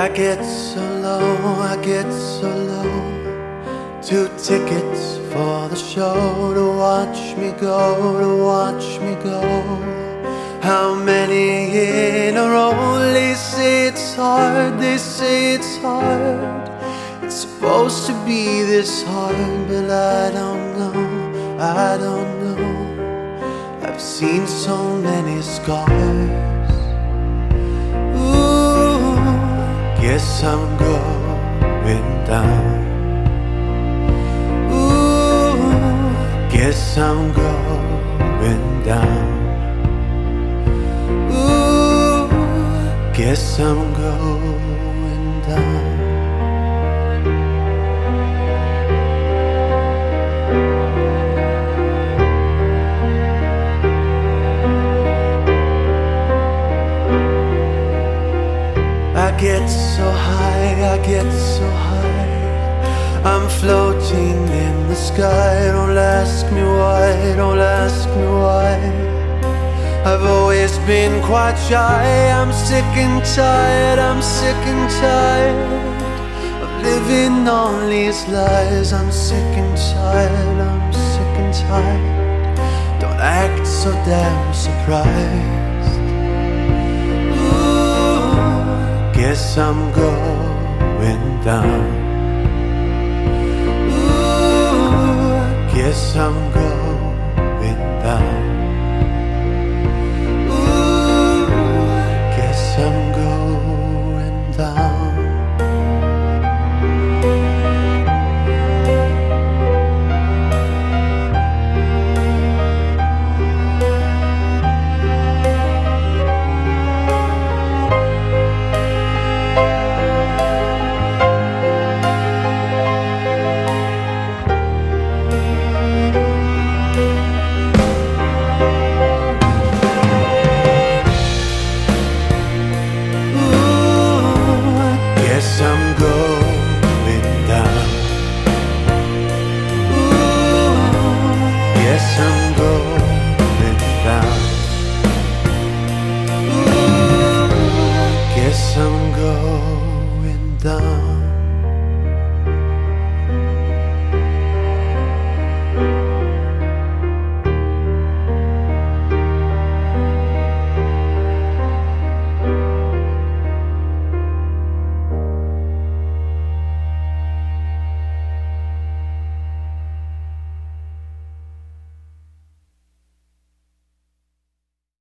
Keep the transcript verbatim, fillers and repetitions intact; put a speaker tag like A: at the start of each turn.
A: I get so low, I get so low. Two tickets for the show, to watch me go, to watch me go. How many in a row? They say it's hard, they say it's hard. It's supposed to be this hard, but I don't know, I don't know. I've seen so many scars. Ooh, guess I'm going down. Ooh, guess I'm going down. Ooh, guess I'm going down. I get so high, I get so high. I'm floating in the sky. Don't ask me why, don't ask me why. I've always been quite shy. I'm sick and tired, I'm sick and tired of living on these lies. I'm sick and tired, I'm sick and tired. Don't act so damn surprised. Guess I'm going down. Ooh, guess I'm going down.